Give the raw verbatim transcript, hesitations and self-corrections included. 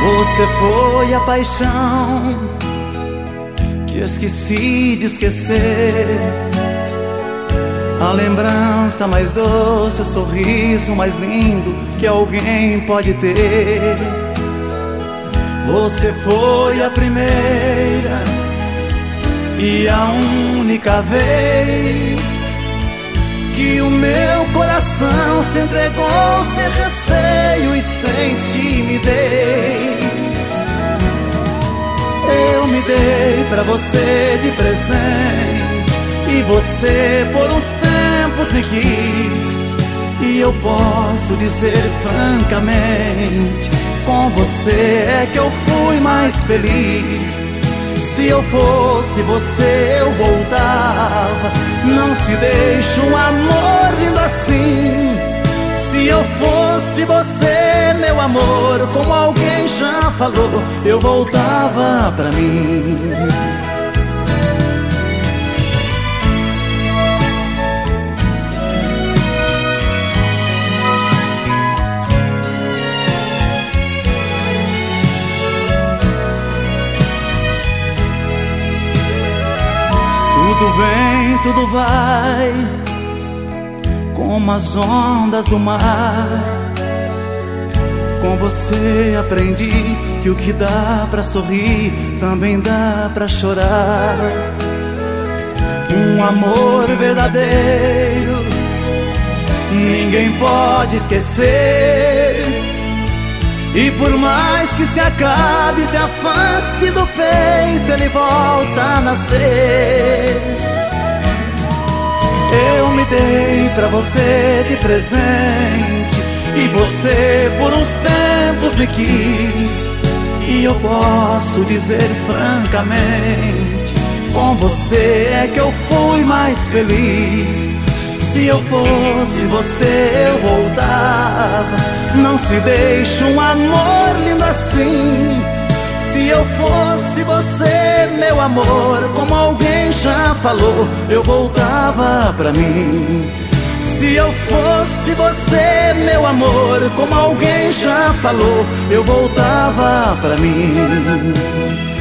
Você foi a paixão que esqueci de esquecer, a lembrança mais doce, o sorriso mais lindo que alguém pode ter. Você foi a primeira e a única vez que o meu coração se entregou sem receio e sem timidez. Eu me dei pra você de presente e você por uns tempos me quis. E eu posso dizer francamente, com você é que eu fui mais feliz. Se eu fosse você eu voltava, não se deixa um amor lindo assim. Se eu fosse você, meu amor, como alguém já falou, eu voltava pra mim. Tudo vem, tudo vai, como as ondas do mar. Com você aprendi que o que dá pra sorrir também dá pra chorar. Um amor verdadeiro ninguém pode esquecer, e por mais que se acabe, se afaste do peito, ele volta a nascer. Eu me dei pra você de presente e você por uns tempos me quis. E eu posso dizer francamente, com você é que eu fui mais feliz. Se eu fosse você eu voltava, não se deixa um amor lindo assim. Se eu fosse você, meu amor, como alguém já falou, eu voltava pra mim. Se eu fosse você, meu amor, como alguém já falou, eu voltava pra mim.